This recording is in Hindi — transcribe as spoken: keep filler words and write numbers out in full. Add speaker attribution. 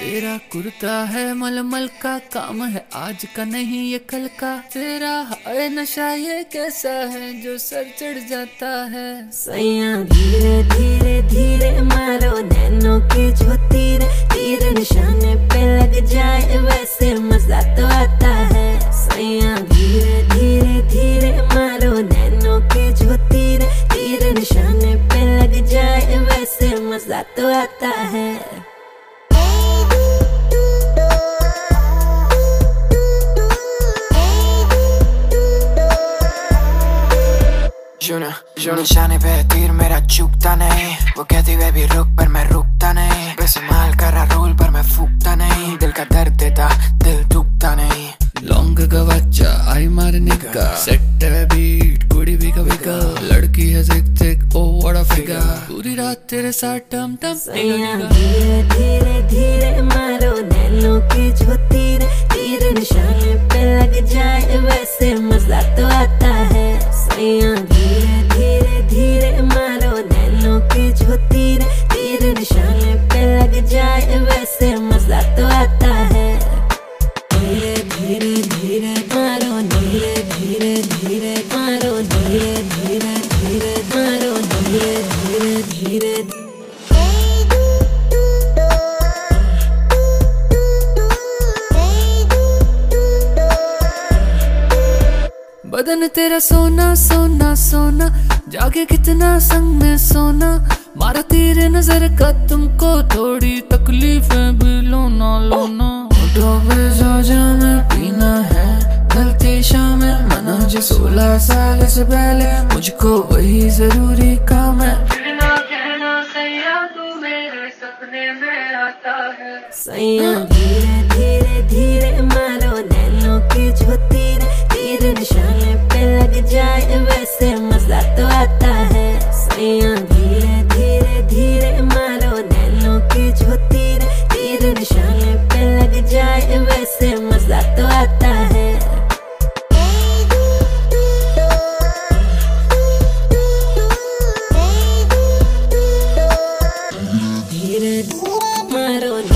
Speaker 1: तेरा कुर्ता है मलमल का, काम है आज का नहीं ये कल का। तेरा हाय नशा ये कैसा है जो सर चढ़ जाता है।
Speaker 2: सैया धीरे धीरे धीरे मारो नैनों के जो तीर, तीर निशाने पे लग जाए वैसे मजा तो आता है। सैया धीरे धीरे धीरे मारो नैनों के जो तीर, तीर निशाने पे लग जाए वैसे मजा तो आता है।
Speaker 3: जुना जुना निशाने पे तीर मेरा चूकता नहीं। वो कहती बेबी रुक पर मैं रुकता नहीं। बेसुमाल करा रोल पर मैं फूकता नहीं। दिल का दर्द देता दिल टूटता नहीं।
Speaker 1: लौंग का बच्चा आई मारने का, सेट है बीट कुड़ी भी कभी का। लड़की है जिक जिक ओ व्हाट अ फिगर, पूरी रात तेरे साथ टम टम।
Speaker 2: धीरे धीरे धीरे मारो नैनों के जो तीर, तीर निशाने पे लग जाए वैसे मजा तो आता है। सैया धीरे धीरे धीरे मारो नैनों के जो तीर, तीर निशाने पे लग जाए वैसे मजा तो आता है। धीरे धीरे धीरे मारो, धीरे धीरे धीरे मारो, धीरे धीरे धीरे मारो, धीरे धीरे धीरे।
Speaker 1: बदन तेरा सोना सोना सोना, जागे कितना संग में सोना। मारा तेरे नजर का तुमको थोड़ी तकलीफें भी लो ना लो ना। जो जाम पीना है गलती शाम मना जो सोलह साल से पहले, मुझको वही जरूरी काम है। कहना कहना सैया तू मेरे सपने में आता है।
Speaker 2: सैया धीरे धीरे धीरे मारो नैनों के जो तीर, तीर निशाने पे लग जाए वैसे मजा तो आता है। सैया धीरे धीरे धीरे मारो नैनों के जो तीर, तीर निशाने पे लग जाए वैसे मजा तो आता है। धीरे मारो